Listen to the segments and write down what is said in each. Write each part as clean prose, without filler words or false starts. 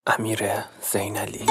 امیر زینعلی.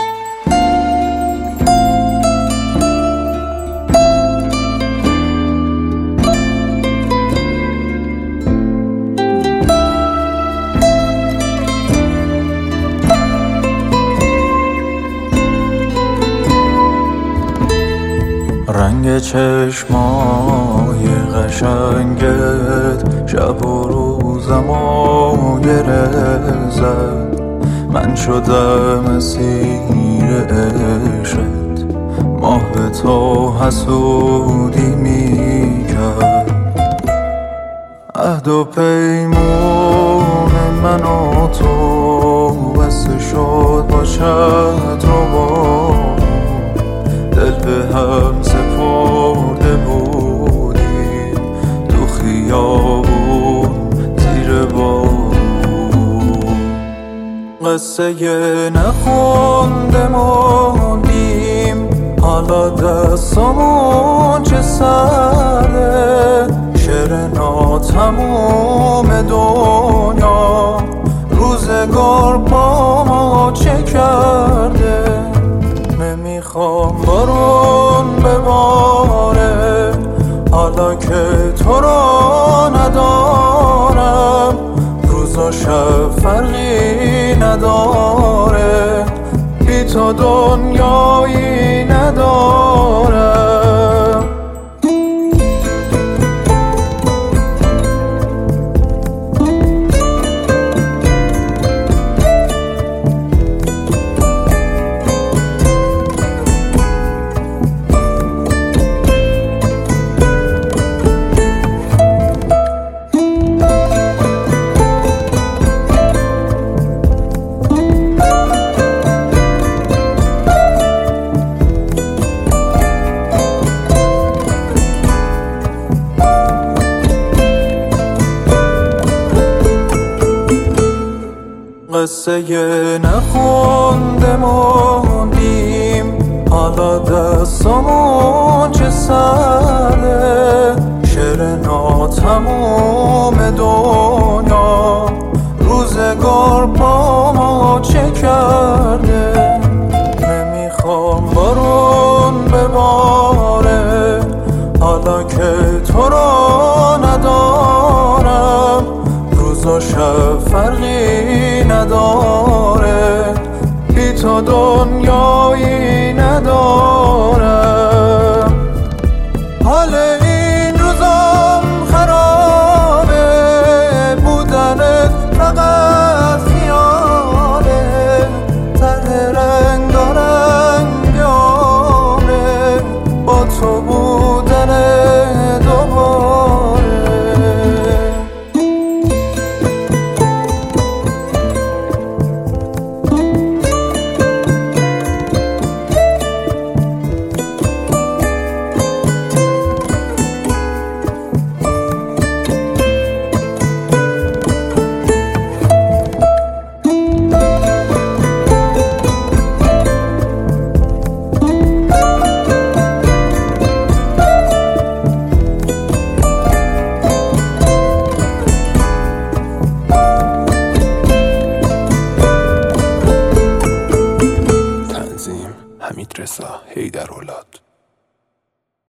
رنگ چشمای قشنگت شب و روزمو گره زد. من شدم اسیر عشقت، ماه تو حسودی میکرد. عهد و پیمون من و تو بسته شد با شط رو، دل به هم سپرده بودیم تو خیابون زیر بارون. قصه نخونده موندیم، حالا دستمون چه سرده. شعر ناتموم دنیا روزگار با ما چه کرده. نمیخوام بارون بباره حالا که تو رو ندارم. روزا شب فرقی نداره، بی تو دنیایی ندارم. قصه نخونده موندیم، حالا دستمون چه سرده. شعر ناتموم دنیا روزگار با ما چه کرده. نمیخوام بارون بباره حالا که تو رو ندارم. روزا شب فرقی نداره، بی تو دنیایی ندارم. حال این روزم خرابه، بودنت فقط خیاله. ته رنگارنگامه با تو بودن دوباره. حمیدرضا حیدرولاد.